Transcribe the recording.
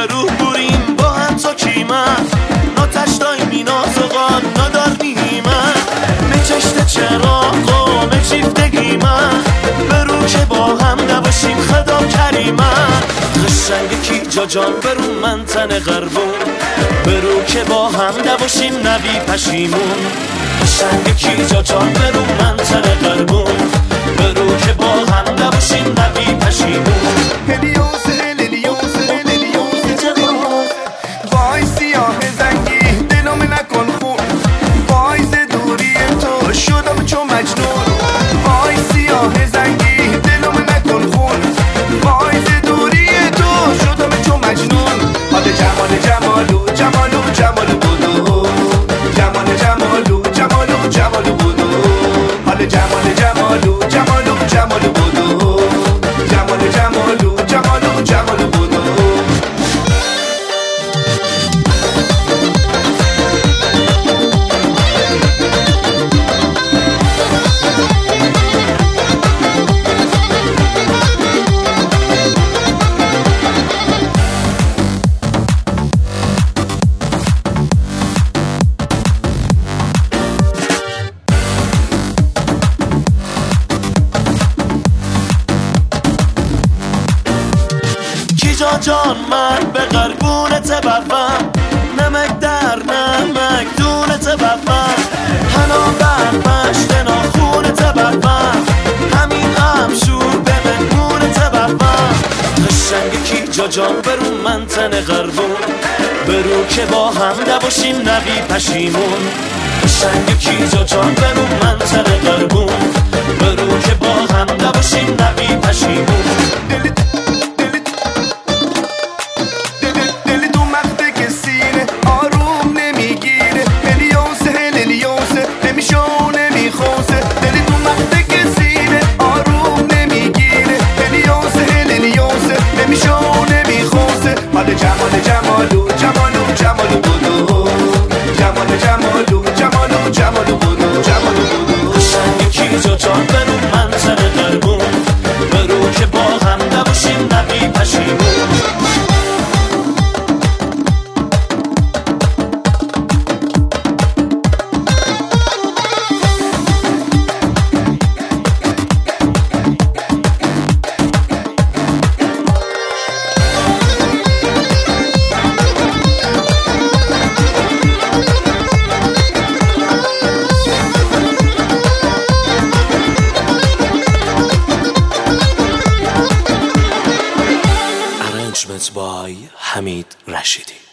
روح بریم با هم تا کیمت ناتش دایمی نازغان ندار نیمت میچشت چراغ و میچیفتگی من برو که با هم نباشیم خدا کریمت قشنگ کی جا جان برو من تن قربون برو که با هم نباشیم نبی پشیمون قشنگ کی جا جان برو من تن قربون برو که با هم نباشیم نبی پشیمون هلیوسه هلیوسه هلیوسه وای سیاه زنگی دلم نکن خون وای ز دوری تو شدم چون مجنون وای سیاه زنگی دلم نکن خون وای ز دوری تو شدم چون مجنون حال جمال جمالو جمالو جمالو بودو جمال جمالو جمالو جمالو بودو حال جمال جمالو جمالو جمالو بودو جمال جمالو جمالو جمالو بودو جا جان من به قربونت ببم نمک در نمک دونت ببم حنا بر مشت ناخونت ببم همین شور به مهمونت ببم قشنگ کی جا جان برو من تن قربون برو که با هم نباشیم نبی پشیمون قشنگ کی جا جان برو من تن قربون برو که با هم نباشیم نبی پشیمون جمال جمالو جمالو جمالو بودو جمال جمالو جمالو جمالو بودو جمالو بودو قشنگ کی جا جان برو من تن قربون برو که با هم نباشیم نبی پشیمون by Hamid Rashidi.